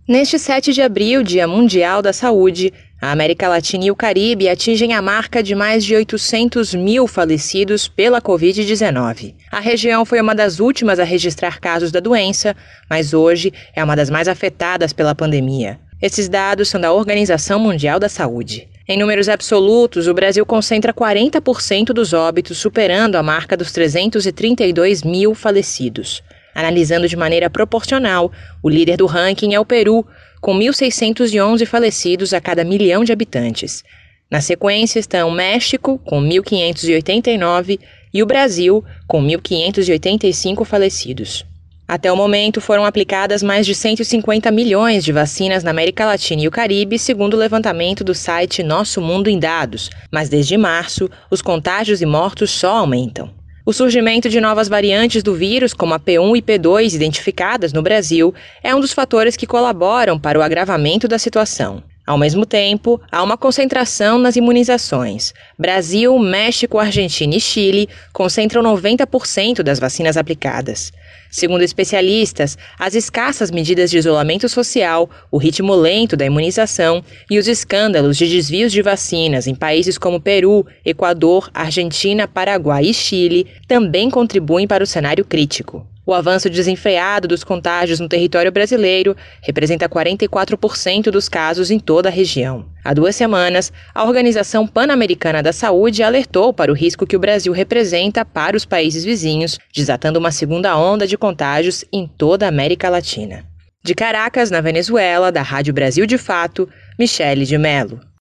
Neste 7 de abril, Dia Mundial da Saúde, a América Latina e o Caribe atingem a marca de mais de 800 mil falecidos pela Covid-19. A região foi uma das últimas a registrar casos da doença, mas hoje é uma das mais afetadas pela pandemia. Esses dados são da Organização Mundial da Saúde. Em números absolutos, o Brasil concentra 40% dos óbitos, superando a marca dos 332 mil falecidos. Analisando de maneira proporcional, o líder do ranking é o Peru, com 1.611 falecidos a cada milhão de habitantes. Na sequência estão o México, com 1.589, e o Brasil, com 1.585 falecidos. Até o momento, foram aplicadas mais de 150 milhões de vacinas na América Latina e o Caribe, segundo o levantamento do site Nosso Mundo em Dados. Mas desde março, os contágios e mortos só aumentam. O surgimento de novas variantes do vírus, como a P1 e P2 identificadas no Brasil, é um dos fatores que colaboram para o agravamento da situação. Ao mesmo tempo, há uma concentração nas imunizações. Brasil, México, Argentina e Chile concentram 90% das vacinas aplicadas. Segundo especialistas, as escassas medidas de isolamento social, o ritmo lento da imunização e os escândalos de desvios de vacinas em países como Peru, Equador, Argentina, Paraguai e Chile também contribuem para o cenário crítico. O avanço desenfreado dos contágios no território brasileiro representa 44% dos casos em toda a região. Há 2 semanas, a Organização Pan-Americana da Saúde alertou para o risco que o Brasil representa para os países vizinhos, desatando uma segunda onda de contágios em toda a América Latina. De Caracas, na Venezuela, da Rádio Brasil de Fato, Michele de Mello.